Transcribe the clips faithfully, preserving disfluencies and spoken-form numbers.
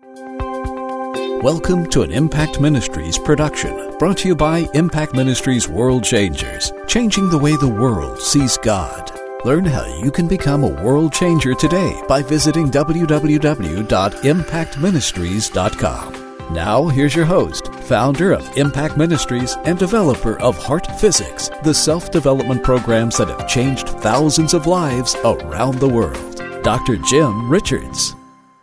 Welcome to an Impact Ministries production, brought to you by Impact Ministries World Changers, changing the way the world sees God. Learn how you can become a world changer today by visiting w w w dot impact ministries dot com. Now, here's your host, founder of Impact Ministries and developer of Heart Physics, the self-development programs that have changed thousands of lives around the world, Doctor Jim Richards.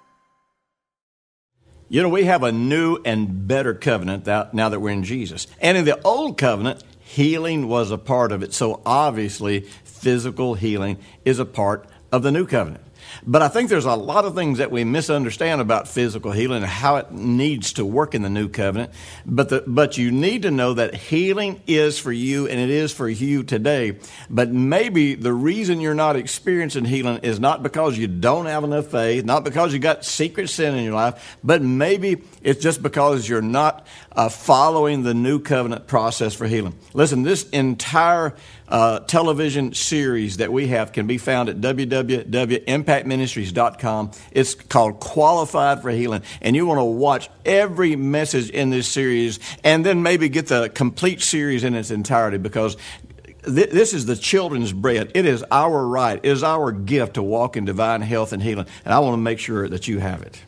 You know, we have a new and better covenant now that we're in Jesus. And in the old covenant, healing was a part of it. So obviously, physical healing is a part of the new covenant. But I think there's a lot of things that we misunderstand about physical healing and how it needs to work in the new covenant. But the, but you need to know that healing is for you, and it is for you today. But maybe the reason you're not experiencing healing is not because you don't have enough faith, not because you got secret sin in your life, but maybe it's just because you're not uh, following the new covenant process for healing. Listen, this entire Uh, television series that we have can be found at w w w dot impact ministries dot com. It's called Qualified for Healing, and you want to watch every message in this series and then maybe get the complete series in its entirety, because th- this is the children's bread. It is our right, it is our gift to walk in divine health and healing, and I want to make sure that you have it.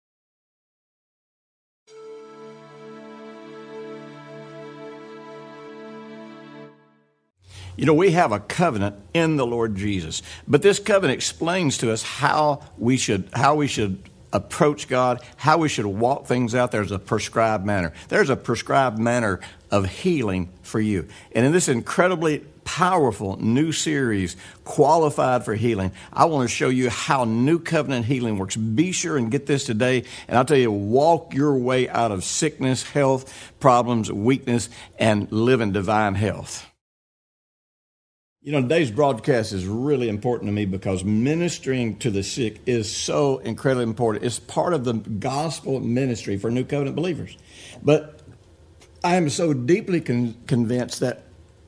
You know, we have a covenant in the Lord Jesus, but this covenant explains to us how we should how we should approach God, how we should walk things out. There's a prescribed manner. There's a prescribed manner of healing for you. And in this incredibly powerful new series, Qualified for Healing, I want to show you how new covenant healing works. Be sure and get this today, and I'll tell you, walk your way out of sickness, health, problems, weakness, and live in divine health. You know, today's broadcast is really important to me because ministering to the sick is so incredibly important. It's part of the gospel ministry for New Covenant believers. But I am so deeply con- convinced that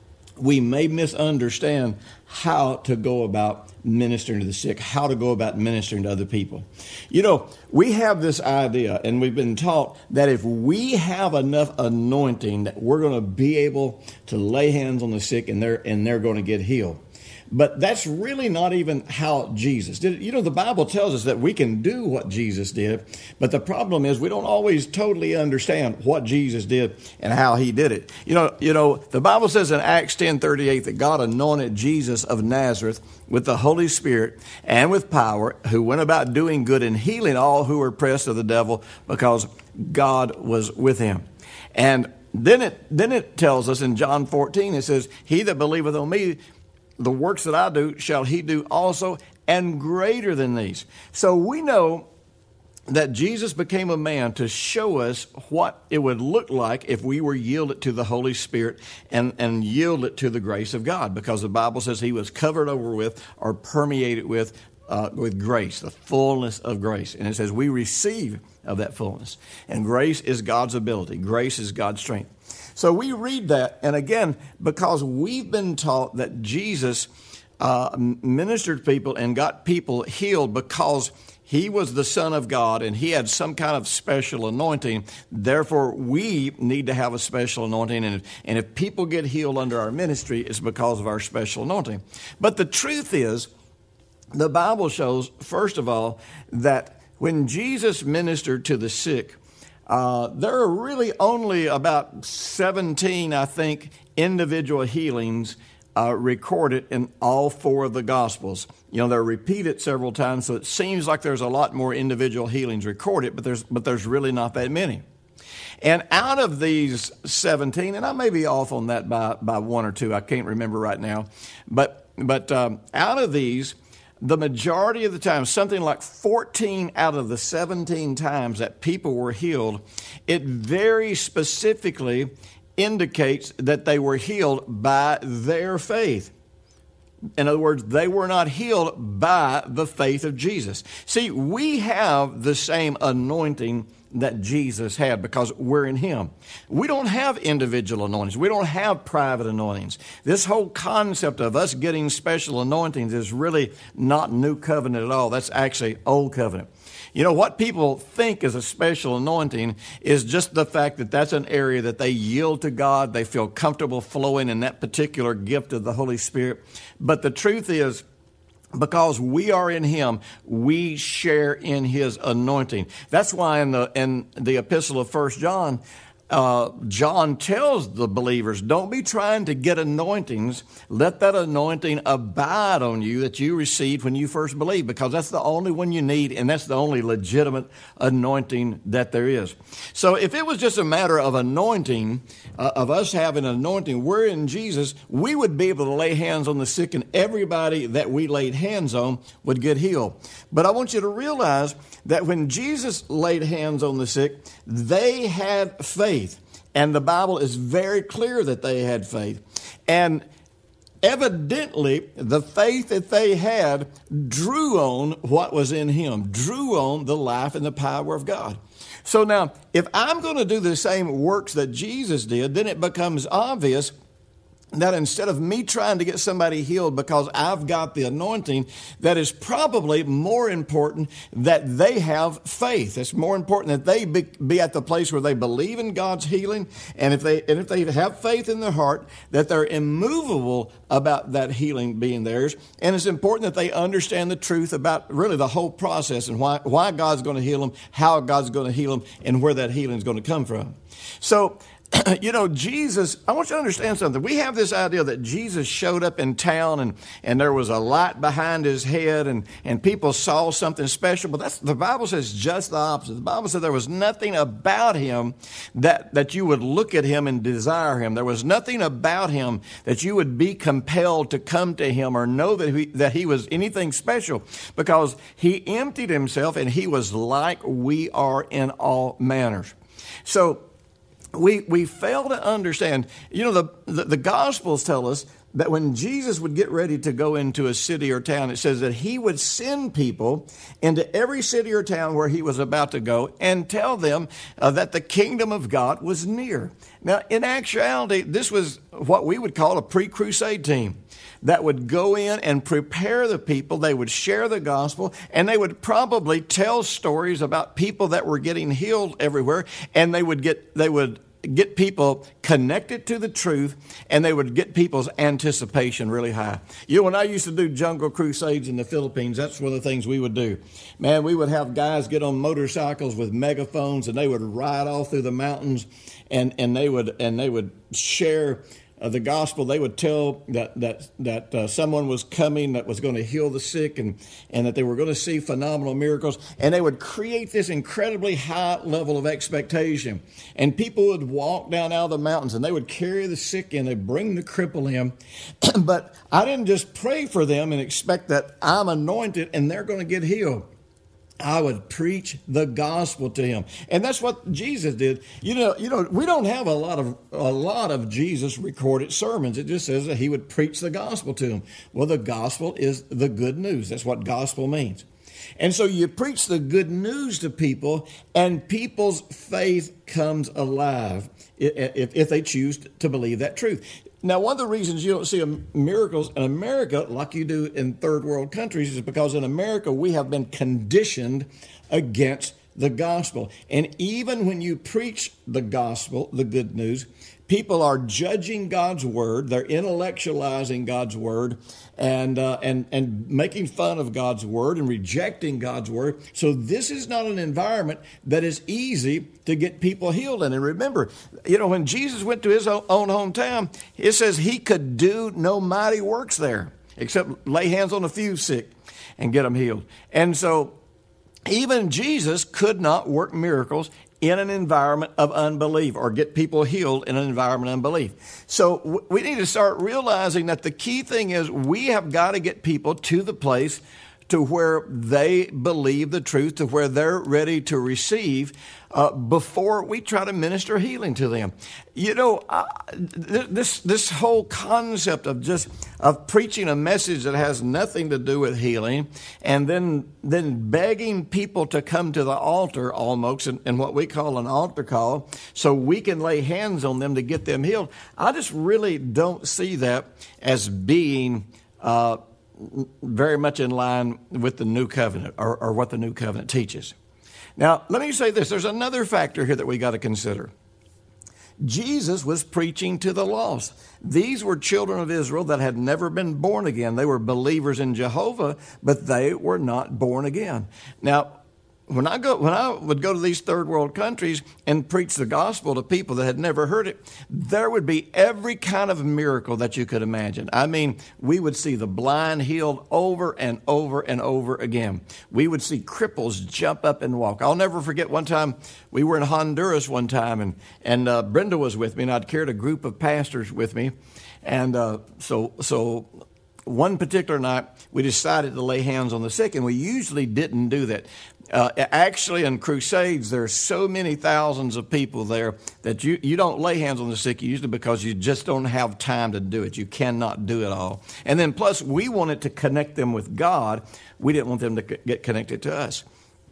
we may misunderstand how to go about ministering to the sick, how to go about ministering to other people. You know, we have this idea, and we've been taught that if we have enough anointing that we're going to be able to lay hands on the sick and they're and they're going to get healed. But that's really not even how Jesus did it. You know, the Bible tells us that we can do what Jesus did, but the problem is we don't always totally understand what Jesus did and how he did it. You know, you know, the Bible says in Acts ten thirty-eight that God anointed Jesus of Nazareth with the Holy Spirit and with power, who went about doing good and healing all who were oppressed of the devil, because God was with him. And then it then it tells us in John fourteen, it says, "He that believeth on me, the works that I do shall he do also, and greater than these." So we know that Jesus became a man to show us what it would look like if we were yielded to the Holy Spirit and, and yielded to the grace of God, because the Bible says he was covered over with or permeated with uh, with grace, the fullness of grace. And it says we receive of that fullness. And grace is God's ability. Grace is God's strength. So we read that, and again, because we've been taught that Jesus uh, ministered to people and got people healed because he was the Son of God and he had some kind of special anointing. Therefore, we need to have a special anointing, and if, and if people get healed under our ministry, it's because of our special anointing. But the truth is, the Bible shows, first of all, that when Jesus ministered to the sick, Uh, there are really only about seventeen, I think, individual healings uh, recorded in all four of the Gospels. You know, they're repeated several times, so it seems like there's a lot more individual healings recorded, but there's but there's really not that many. And out of these seventeen, and I may be off on that by, by one or two, I can't remember right now, but but um, out of these, the majority of the time, something like fourteen out of the seventeen times that people were healed, it very specifically indicates that they were healed by their faith. In other words, they were not healed by the faith of Jesus. See, we have the same anointing that Jesus had because we're in him. We don't have individual anointings. We don't have private anointings. This whole concept of us getting special anointings is really not New Covenant at all. That's actually Old Covenant. You know, what people think is a special anointing is just the fact that that's an area that they yield to God. They feel comfortable flowing in that particular gift of the Holy Spirit. But the truth is, because we are in him, we share in his anointing. That's why in the in the epistle of First John, uh, John tells the believers, don't be trying to get anointings. Let that anointing abide on you that you received when you first believed, because that's the only one you need, and that's the only legitimate anointing that there is. So if it was just a matter of anointing, uh, of us having an anointing, we're in Jesus, we would be able to lay hands on the sick, and everybody that we laid hands on would get healed. But I want you to realize that when Jesus laid hands on the sick, they had faith. And the Bible is very clear that they had faith. And evidently, the faith that they had drew on what was in him, drew on the life and the power of God. So now, if I'm going to do the same works that Jesus did, then it becomes obvious that instead of me trying to get somebody healed because I've got the anointing, that is probably more important that they have faith. It's more important that they be, be at the place where they believe in God's healing, and if they and if they have faith in their heart, that they're immovable about that healing being theirs. And it's important that they understand the truth about really the whole process and why, why God's going to heal them, how God's going to heal them, and where that healing is going to come from. So, you know, Jesus, I want you to understand something. We have this idea that Jesus showed up in town and, and there was a light behind his head and, and people saw something special. But that's, the Bible says just the opposite. The Bible said there was nothing about him that, that you would look at him and desire him. There was nothing about him that you would be compelled to come to him or know that he, that he was anything special, because he emptied himself and he was like we are in all manners. So, We we fail to understand, you know, the, the, the Gospels tell us that when Jesus would get ready to go into a city or town, it says that he would send people into every city or town where he was about to go and tell them uh, that the kingdom of God was near. Now, in actuality, this was what we would call a pre-crusade team that would go in and prepare the people. They would share the gospel, and they would probably tell stories about people that were getting healed everywhere, and they would get they would get people connected to the truth, and they would get people's anticipation really high. You know, when I used to do jungle crusades in the Philippines, that's one of the things we would do. Man, we would have guys get on motorcycles with megaphones, and they would ride all through the mountains, and, and they would and they would share Uh, the gospel. They would tell that that that uh, someone was coming that was going to heal the sick, and, and that they were going to see phenomenal miracles. And they would create this incredibly high level of expectation. And people would walk down out of the mountains, and they would carry the sick in. They'd bring the cripple in. But I didn't just pray for them and expect that I'm anointed and they're going to get healed. I would preach the gospel to him. And that's what Jesus did. You know, you know, we don't have a lot of a lot of Jesus recorded sermons. It just says that he would preach the gospel to him. Well, the gospel is the good news. That's what gospel means. And so you preach the good news to people, and people's faith comes alive if, if they choose to believe that truth. Now, one of the reasons you don't see miracles in America like you do in third world countries is because in America we have been conditioned against the gospel. And even when you preach the gospel, the good news, people are judging God's word. They're intellectualizing God's word and uh, and and making fun of God's word and rejecting God's word. So this is not an environment that is easy to get people healed in. And remember, you know, when Jesus went to his own hometown, it says he could do no mighty works there except lay hands on a few sick and get them healed. And so even Jesus could not work miracles in an environment of unbelief or get people healed in an environment of unbelief. So we need to start realizing that the key thing is we have got to get people to the place to where they believe the truth, to where they're ready to receive uh, before we try to minister healing to them. You know, uh, th- this this whole concept of just of preaching a message that has nothing to do with healing, and then then begging people to come to the altar almost in, in what we call an altar call, so we can lay hands on them to get them healed. I just really don't see that as being uh, very much in line with the new covenant or, or what the new covenant teaches. Now, let me say this. There's another factor here that we got to consider. Jesus was preaching to the lost. These were children of Israel that had never been born again. They were believers in Jehovah, but they were not born again. Now, When I go, when I would go to these third world countries and preach the gospel to people that had never heard it, there would be every kind of miracle that you could imagine. I mean, we would see the blind healed over and over and over again. We would see cripples jump up and walk. I'll never forget one time we were in Honduras one time, and and uh, Brenda was with me, and I'd carried a group of pastors with me, and uh, so so. One particular night, we decided to lay hands on the sick, and we usually didn't do that. Uh, actually, in crusades, there are so many thousands of people there that you, you don't lay hands on the sick usually because you just don't have time to do it. You cannot do it all. And then plus, we wanted to connect them with God. We didn't want them to get connected to us.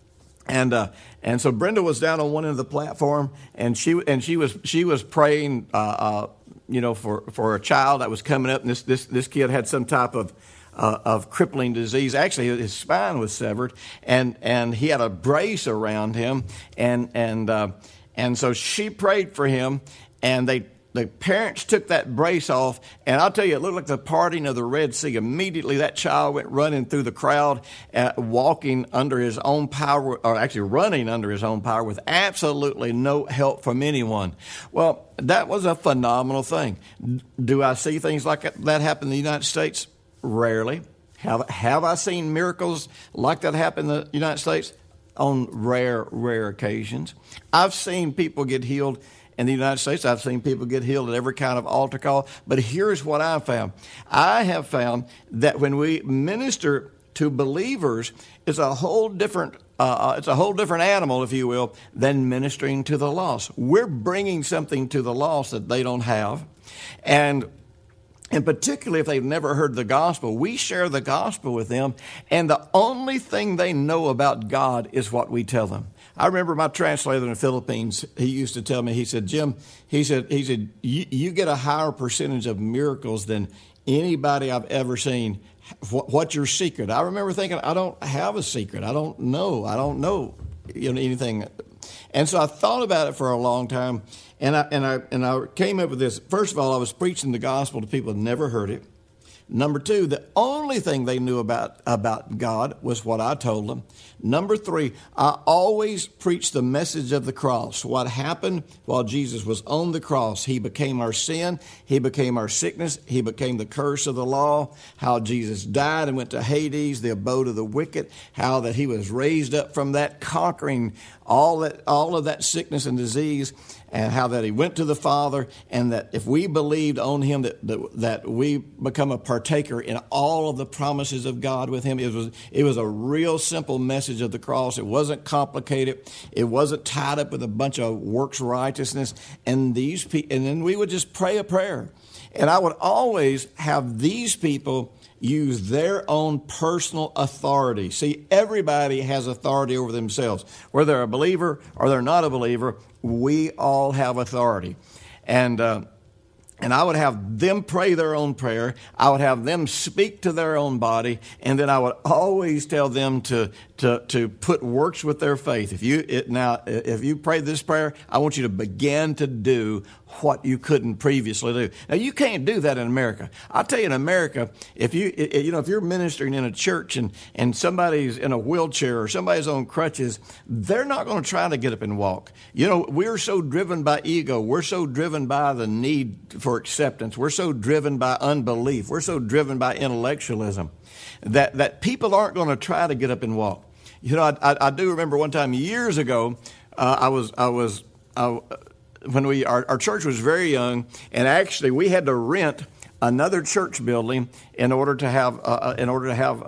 And uh, and so Brenda was down on one end of the platform, and she and she was she was praying, uh, uh, you know, for, for a child that was coming up. And this this this kid had some type of uh, of crippling disease. Actually, his spine was severed, and and he had a brace around him, and and uh, and so she prayed for him, and they. The parents took that brace off, and I'll tell you, it looked like the parting of the Red Sea. Immediately, that child went running through the crowd, uh, walking under his own power, or actually running under his own power with absolutely no help from anyone. Well, that was a phenomenal thing. Do I see things like that happen in the United States? Rarely. Have, have I seen miracles like that happen in the United States? On rare, rare occasions. I've seen people get healed in the United States. I've seen people get healed at every kind of altar call. But here's what I found. I have found that when we minister to believers, it's a whole different uh, it's a whole different animal, if you will, than ministering to the lost. We're bringing something to the lost that they don't have. And And particularly if they've never heard the gospel, we share the gospel with them, and the only thing they know about God is what we tell them. I remember my translator in the Philippines, he used to tell me, he said, Jim, he said, he said, you, you get a higher percentage of miracles than anybody I've ever seen. What, what's your secret? I remember thinking, I don't have a secret. I don't know. I don't know, you know, anything. And so I thought about it for a long time. And I and I and I came up with this. First of all, I was preaching the gospel to people who never heard it. Number two, the only thing they knew about, about God was what I told them. Number three, I always preached the message of the cross. What happened while Jesus was on the cross? He became our sin. He became our sickness. He became the curse of the law. How Jesus died and went to Hades, the abode of the wicked. How that he was raised up from that, conquering all that, all of that sickness and disease. And how that he went to the Father, and that if we believed on him, that, that that we become a partaker in all of the promises of God with him. It was it was a real simple message of the cross. It wasn't complicated. It wasn't tied up with a bunch of works righteousness. And these pe- and then we would just pray a prayer. And I would always have these people use their own personal authority. See, everybody has authority over themselves. Whether they're a believer or they're not a believer, we all have authority. And uh, and I would have them pray their own prayer. I would have them speak to their own body. And then I would always tell them to to to put works with their faith. If you it, now, if you pray this prayer, I want you to begin to do what you couldn't previously do. Now, you can't do that in America. I'll tell you, in America, if you you know if you're ministering in a church and, and somebody's in a wheelchair or somebody's on crutches, they're not going to try to get up and walk. You know, we're so driven by ego. We're so driven by the need for acceptance. We're so driven by unbelief. We're so driven by intellectualism that, that people aren't going to try to get up and walk. You know, I, I, I do remember one time years ago, uh, I was I was I, when we our, our church was very young, and actually we had to rent another church building in order to have uh, in order to have uh,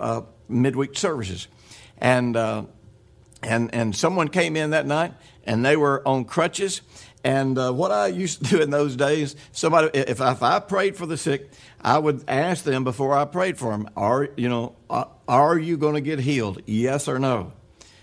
midweek services. And, uh, and, and someone came in that night, and they were on crutches. And uh, what I used to do in those days, somebody, if I, if I prayed for the sick, I would ask them before I prayed for them, are, you know, are, are you going to get healed? Yes or no?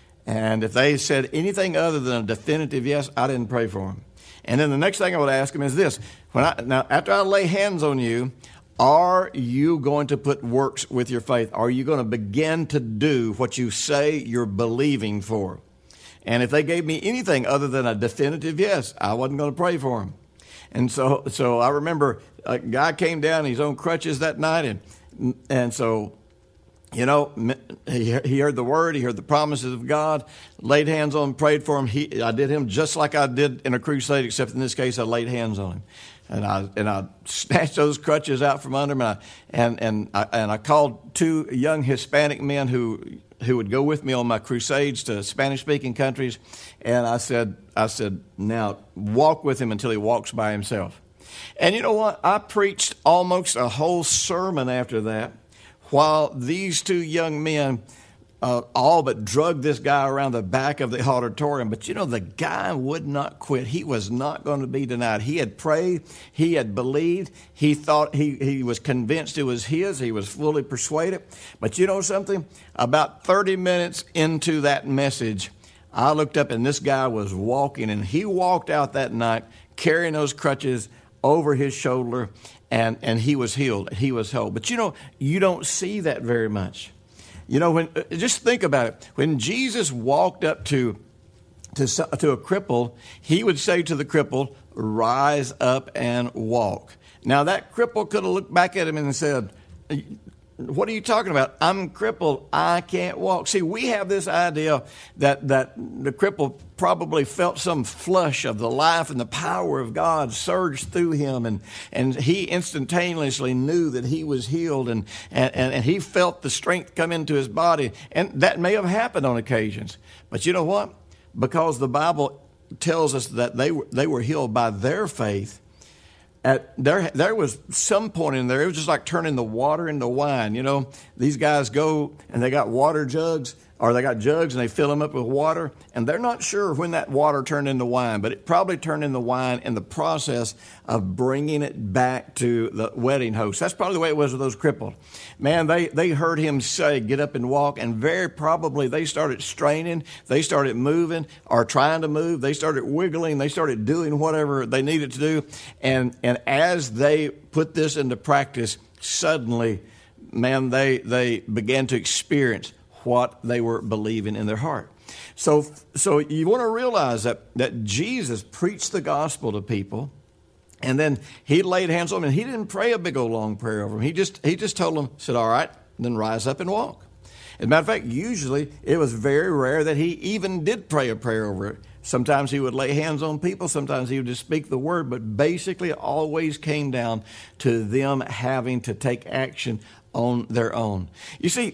And if they said anything other than a definitive yes, I didn't pray for them. And then the next thing I would ask them is this. When I, now, after I lay hands on you, are you going to put works with your faith? Are you going to begin to do what you say you're believing for? And if they gave me anything other than a definitive yes, I wasn't going to pray for them. And so so I remember a guy came down, he's on crutches that night, and and so, you know, he he heard the word, he heard the promises of God, laid hands on him, prayed for him. He, I did him just like I did in a crusade, except in this case I laid hands on him. And I and I snatched those crutches out from under him, and I, and, and, I, and I called two young Hispanic men who who would go with me on my crusades to Spanish-speaking countries, and I said, I said, now walk with him until he walks by himself. And you know what? I preached almost a whole sermon after that, while these two young men uh, all but drugged this guy around the back of the auditorium. But you know, the guy would not quit. He was not going to be denied. He had prayed. He had believed. He thought he, he was convinced it was his. He was fully persuaded. But you know something? About thirty minutes into that message, I looked up and this guy was walking, and he walked out that night carrying those crutches over his shoulder, and, and he was healed. He was whole. But you know, you don't see that very much. You know, when just think about it. When Jesus walked up to, to, to a cripple, he would say to the cripple, rise up and walk. Now, that cripple could have looked back at him and said, what are you talking about? I'm crippled. I can't walk. See, we have this idea that, that the cripple probably felt some flush of the life and the power of God surge through him, and, and he instantaneously knew that he was healed, and, and, and he felt the strength come into his body. And that may have happened on occasions. But you know what? Because the Bible tells us that they were, they were healed by their faith, At there, there was some point in there, it was just like turning the water into wine. You know, these guys go and they got water jugs, or they got jugs and they fill them up with water, and they're not sure when that water turned into wine, but it probably turned into wine in the process of bringing it back to the wedding host. That's probably the way it was with those crippled. Man, they, they heard him say, get up and walk, and very probably they started straining, they started moving or trying to move, they started wiggling, they started doing whatever they needed to do, and, and as they put this into practice, suddenly, man, they, they began to experience what they were believing in their heart. So, so you want to realize that, that Jesus preached the gospel to people, and then he laid hands on them, and he didn't pray a big old long prayer over them. He just, he just told them, said, all right, then rise up and walk. As a matter of fact, usually it was very rare that he even did pray a prayer over it. Sometimes he would lay hands on people. Sometimes he would just speak the word. But basically it always came down to them having to take action on their own. You see,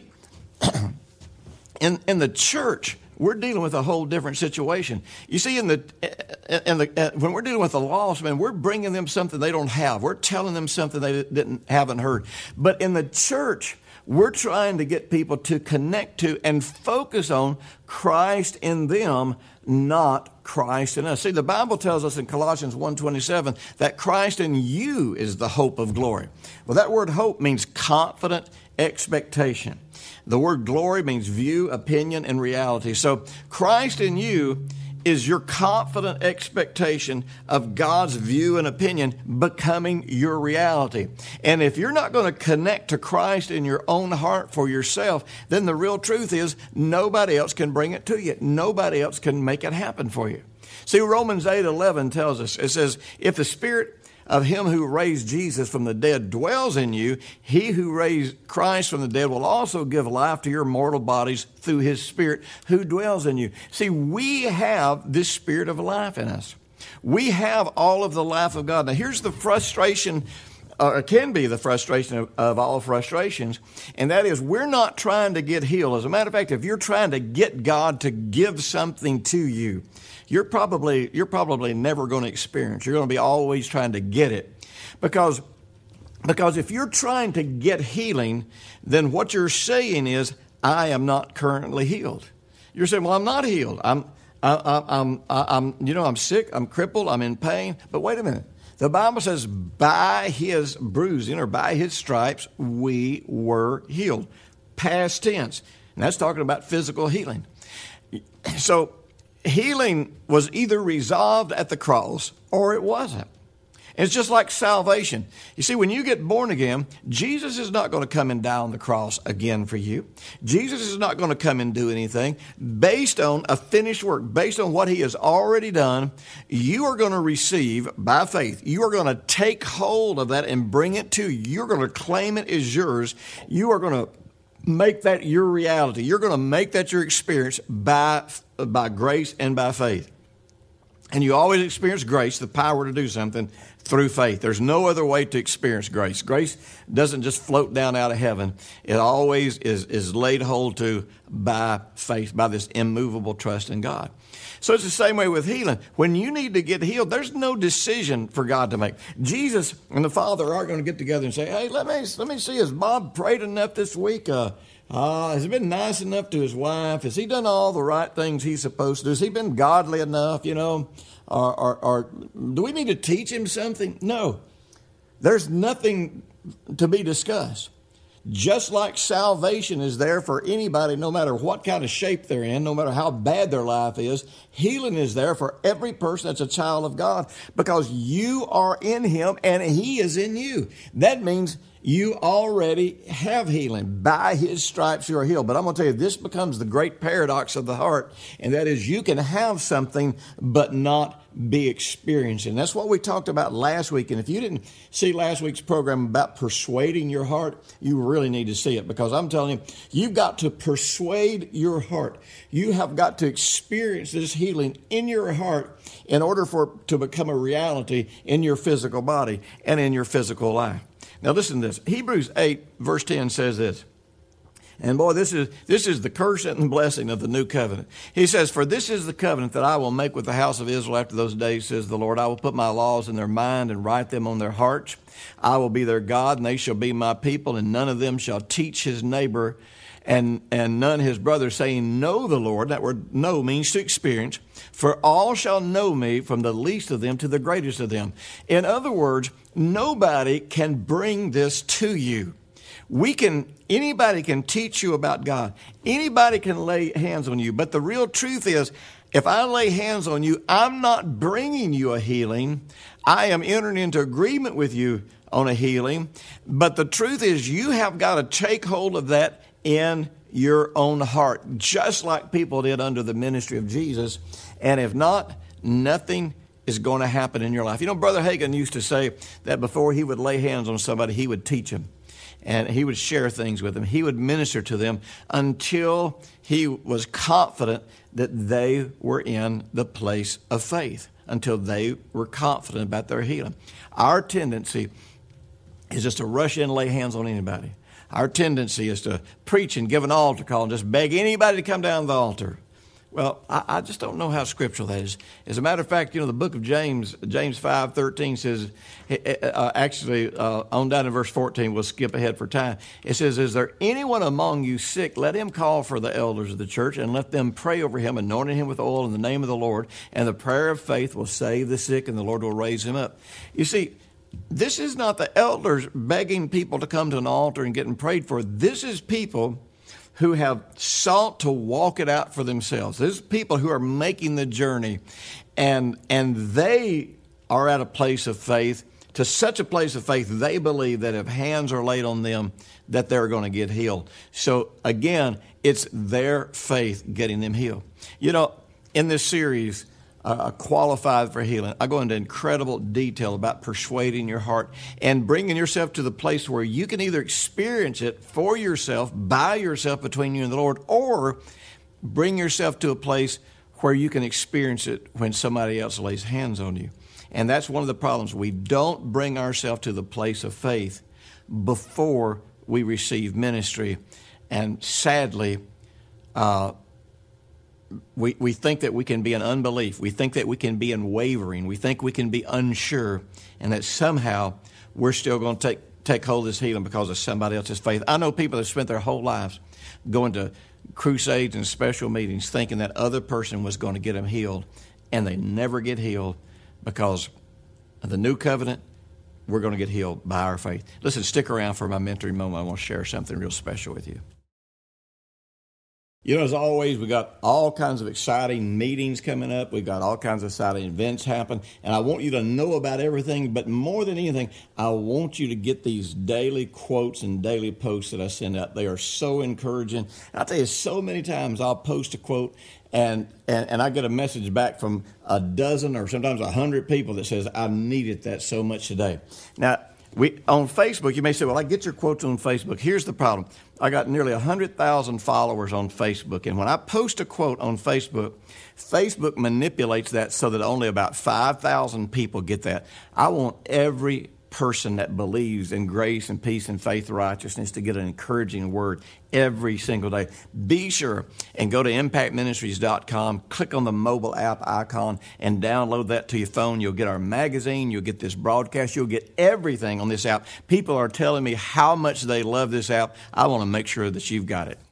in, in the church, we're dealing with a whole different situation. You see, in the, in the when we're dealing with the lost, man, we're bringing them something they don't have. We're telling them something they didn't haven't heard. But in the church, we're trying to get people to connect to and focus on Christ in them, not Christ in us. See, the Bible tells us in Colossians one twenty-seven that Christ in you is the hope of glory. Well, that word hope means confident expectation. The word glory means view, opinion, and reality. So Christ in you is your confident expectation of God's view and opinion becoming your reality. And if you're not going to connect to Christ in your own heart for yourself, then the real truth is nobody else can bring it to you. Nobody else can make it happen for you. See, Romans eight eleven tells us, it says, if the Spirit of him who raised Jesus from the dead dwells in you, he who raised Christ from the dead will also give life to your mortal bodies through his Spirit who dwells in you. See, we have this Spirit of life in us. We have all of the life of God. Now, here's the frustration, or it can be the frustration of, of all frustrations, and that is we're not trying to get healed. As a matter of fact, if you're trying to get God to give something to you, you're probably you're probably never going to experience. You're going to be always trying to get it. Because, because if you're trying to get healing, then what you're saying is, I am not currently healed. You're saying, well, I'm not healed. I'm, I, I, I'm, I, I'm, you know, I'm sick. I'm crippled. I'm in pain. But wait a minute. The Bible says, by his bruising or by his stripes, we were healed. Past tense. And that's talking about physical healing. So healing was either resolved at the cross or it wasn't. And it's just like salvation. You see, when you get born again, Jesus is not going to come and die on the cross again for you. Jesus is not going to come and do anything. Based on a finished work, based on what he has already done, you are going to receive by faith. You are going to take hold of that and bring it to you. You're going to claim it as yours. You are going to make that your reality. You're going to make that your experience by, by grace and by faith. And you always experience grace, the power to do something, through faith. There's no other way to experience grace. Grace doesn't just float down out of heaven. It always is, is laid hold to by faith, by this immovable trust in God. So it's the same way with healing. When you need to get healed, there's no decision for God to make. Jesus and the Father are going to get together and say, hey, let me let me see, has Bob prayed enough this week? Uh, uh, has he been nice enough to his wife? Has he done all the right things he's supposed to do? Has he been godly enough, you know? Or, or, or do we need to teach him something? No. There's nothing to be discussed. Just like salvation is there for anybody, no matter what kind of shape they're in, no matter how bad their life is, healing is there for every person that's a child of God because you are in him and he is in you. That means you already have healing. By his stripes you are healed. But I'm going to tell you, this becomes the great paradox of the heart, and that is you can have something but not be experiencing. That's what we talked about last week. And if you didn't see last week's program about persuading your heart, you really need to see it, because I'm telling you, you've got to persuade your heart. You have got to experience this healing in your heart in order for it to become a reality in your physical body and in your physical life. Now listen to this. Hebrews eight verse ten says this. And boy, this is this is the curse and the blessing of the new covenant. He says, for this is the covenant that I will make with the house of Israel after those days, says the Lord. I will put my laws in their mind and write them on their hearts. I will be their God, and they shall be my people, and none of them shall teach his neighbor and, and none his brother, saying, know the Lord. That word know means to experience. For all shall know me, from the least of them to the greatest of them. In other words, nobody can bring this to you. We can, anybody can teach you about God. Anybody can lay hands on you. But the real truth is, if I lay hands on you, I'm not bringing you a healing. I am entering into agreement with you on a healing. But the truth is, you have got to take hold of that in your own heart, just like people did under the ministry of Jesus. And if not, nothing is going to happen in your life. You know, Brother Hagin used to say that before he would lay hands on somebody, he would teach them. And he would share things with them. He would minister to them until he was confident that they were in the place of faith, until they were confident about their healing. Our tendency is just to rush in and lay hands on anybody. Our tendency is to preach and give an altar call and just beg anybody to come down the altar. Well, I, I just don't know how scriptural that is. As a matter of fact, you know, the book of James, James five thirteen says, uh, actually, uh, on down in verse fourteen, we'll skip ahead for time. It says, is there anyone among you sick? Let him call for the elders of the church and let them pray over him, anointing him with oil in the name of the Lord. And the prayer of faith will save the sick, and the Lord will raise him up. You see, this is not the elders begging people to come to an altar and getting prayed for. This is people who have sought to walk it out for themselves. There's people who are making the journey, and and they are at a place of faith, to such a place of faith, they believe that if hands are laid on them, that they're going to get healed. So again, it's their faith getting them healed. You know, in this series, Uh, qualified for healing, I go into incredible detail about persuading your heart and bringing yourself to the place where you can either experience it for yourself, by yourself, between you and the Lord, or bring yourself to a place where you can experience it when somebody else lays hands on you. And that's one of the problems. We don't bring ourselves to the place of faith before we receive ministry. And sadly, uh, We we think that we can be in unbelief. We think that we can be in wavering. We think we can be unsure, and that somehow we're still going to take take hold of this healing because of somebody else's faith. I know people that spent their whole lives going to crusades and special meetings thinking that other person was going to get them healed, and they never get healed because of the new covenant. We're going to get healed by our faith. Listen, stick around for my mentoring moment. I want to share something real special with you. You know, as always, we got all kinds of exciting meetings coming up. We've got all kinds of exciting events happen. And I want you to know about everything. But more than anything, I want you to get these daily quotes and daily posts that I send out. They are so encouraging. And I'll tell you, so many times I'll post a quote and, and, and I get a message back from a dozen or sometimes a hundred people that says, I needed that so much today. Now, We, on Facebook, you may say, well, I get your quotes on Facebook. Here's the problem. I got nearly one hundred thousand followers on Facebook, and when I post a quote on Facebook, Facebook manipulates that so that only about five thousand people get that. I want every person that believes in grace and peace and faith and righteousness to get an encouraging word every single day. Be sure and go to impact ministries dot com, click on the mobile app icon, and download that to your phone. You'll get our magazine, you'll get this broadcast, you'll get everything on this app. People are telling me how much they love this app. I want to make sure that you've got it.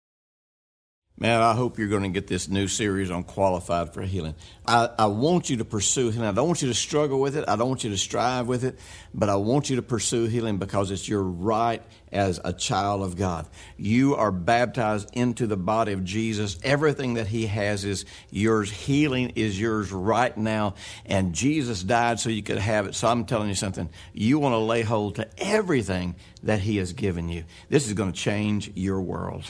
Man, I hope you're going to get this new series on Qualified for Healing. I, I want you to pursue healing. I don't want you to struggle with it. I don't want you to strive with it. But I want you to pursue healing because it's your right as a child of God. You are baptized into the body of Jesus. Everything that He has is yours. Healing is yours right now. And Jesus died so you could have it. So I'm telling you something. You want to lay hold to everything that He has given you. This is going to change your world.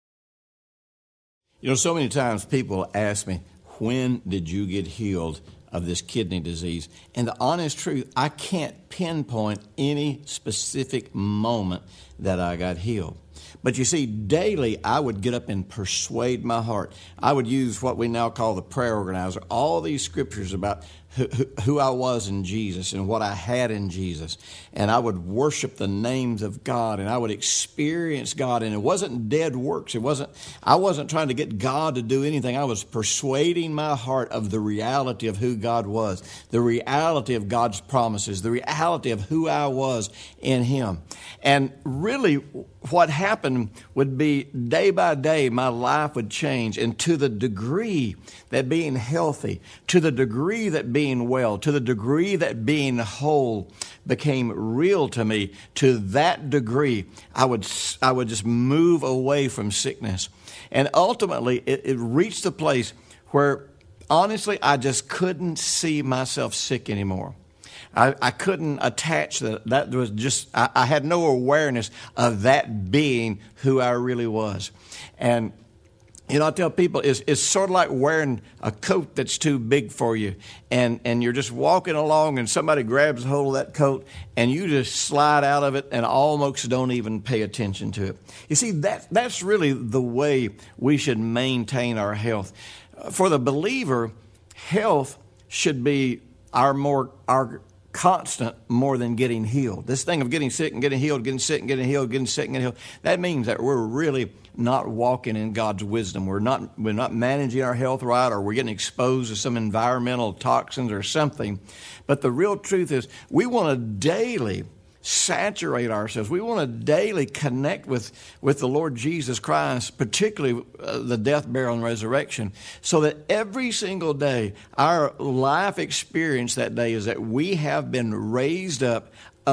You know, so many times people ask me, when did you get healed of this kidney disease? And the honest truth, I can't pinpoint any specific moment that I got healed. But you see, daily I would get up and persuade my heart. I would use what we now call the prayer organizer, all these scriptures about who, who, who I was in Jesus and what I had in Jesus. And I would worship the names of God, and I would experience God. And it wasn't dead works. It wasn't. I wasn't trying to get God to do anything. I was persuading my heart of the reality of who God was, the reality of God's promises, the reality of who I was in Him. And really, what happened would be day by day, my life would change. And to the degree that being healthy, to the degree that being well, to the degree that being whole became real to me, to that degree, I would I would just move away from sickness. And ultimately, it, it reached a place where, honestly, I just couldn't see myself sick anymore. I, I couldn't attach that. That was just, I, I had no awareness of that being who I really was. And, you know, I tell people it's, it's sort of like wearing a coat that's too big for you. And, and you're just walking along and somebody grabs a hold of that coat and you just slide out of it and almost don't even pay attention to it. You see, that, that's really the way we should maintain our health. For the believer, health should be our more, our constant more than getting healed. This thing of getting sick and getting healed, getting sick and getting healed, getting sick and getting healed, that means that we're really not walking in God's wisdom. We're not we're not managing our health right, or we're getting exposed to some environmental toxins or something. But the real truth is we want to daily saturate ourselves. We want to daily connect with, with the Lord Jesus Christ, particularly uh, the death, burial, and resurrection, so that every single day, our life experience that day is that we have been raised up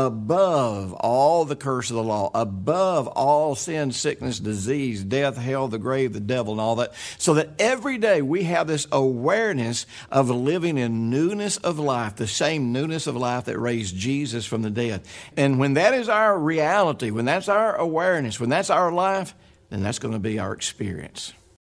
above all the curse of the law, above all sin, sickness, disease, death, hell, the grave, the devil, and all that, so that every day we have this awareness of living in newness of life, the same newness of life that raised Jesus from the dead. And when that is our reality, when that's our awareness, when that's our life, then that's going to be our experience.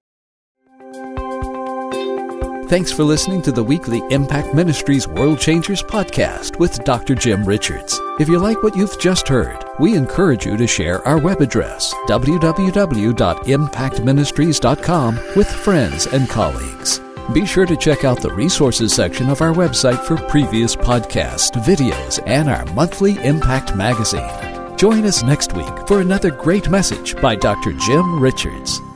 Thanks for listening to the weekly Impact Ministries World Changers podcast with Doctor Jim Richards. If you like what you've just heard, we encourage you to share our web address, w w w dot impact ministries dot com, with friends and colleagues. Be sure to check out the resources section of our website for previous podcasts, videos, and our monthly Impact magazine. Join us next week for another great message by Doctor Jim Richards.